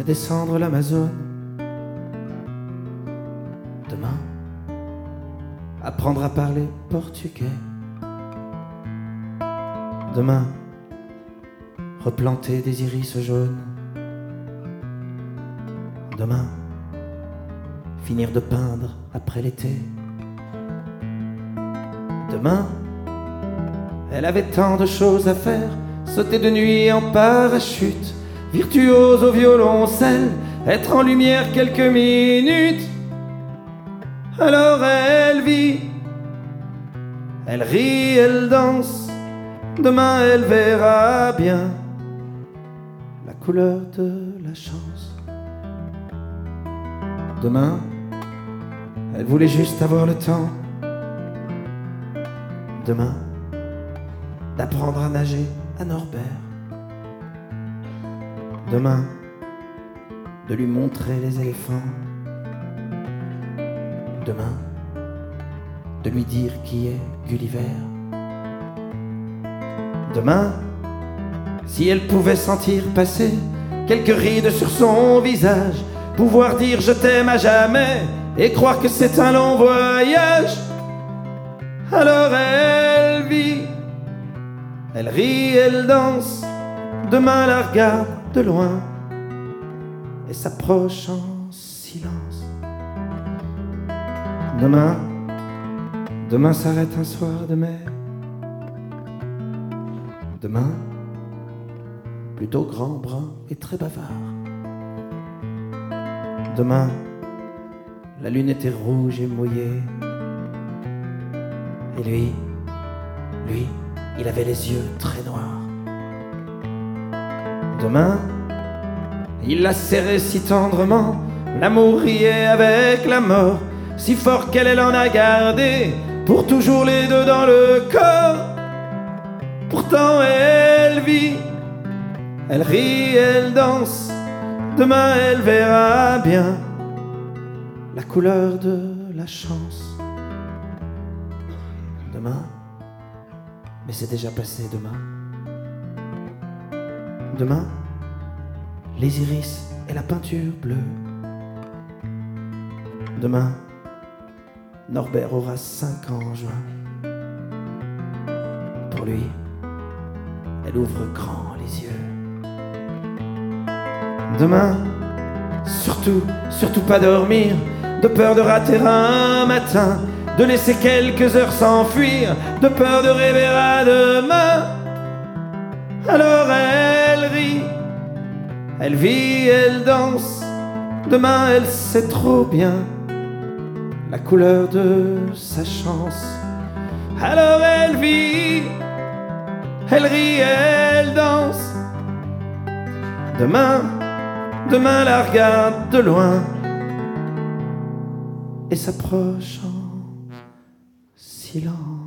fait descendre l'Amazone. Demain, apprendre à parler portugais. Demain, replanter des iris jaunes. Demain, finir de peindre après l'été. Demain, elle avait tant de choses à faire. Sauter de nuit en parachute, virtuose au violoncelle, être en lumière quelques minutes. Alors elle vit, elle rit, elle danse. Demain elle verra bien la couleur de la chance. Demain, elle voulait juste avoir le temps. Demain, d'apprendre à nager à Norbert. Demain, de lui montrer les éléphants. Demain, de lui dire qui est Gulliver. Demain, si elle pouvait sentir passer quelques rides sur son visage, pouvoir dire je t'aime à jamais et croire que c'est un long voyage. Alors elle vit, elle rit, elle danse. Demain la regarde de loin et s'approche en silence. Demain s'arrête un soir de mer. Demain, plutôt grand, brun et très bavard. Demain, la lune était rouge et mouillée. Et lui, il avait les yeux très noirs. Demain, il la serrait si tendrement, l'amour riait avec la mort, si fort qu'elle en a gardé pour toujours les deux dans le corps. Pourtant elle vit, elle rit, elle danse. Demain elle verra bien la couleur de la chance. Demain, mais c'est déjà passé demain. Demain, les iris et la peinture bleue. Demain, Norbert aura 5 ans en juin. Pour lui, elle ouvre grand les yeux. Demain, surtout pas dormir, de peur de rater un matin, de laisser quelques heures s'enfuir, de peur de rêver à demain. Alors elle rit, elle vit, elle danse. Demain elle sait trop bien la couleur de sa chance. Alors elle vit, elle rit, elle danse. Demain la regarde de loin et s'approche en silence.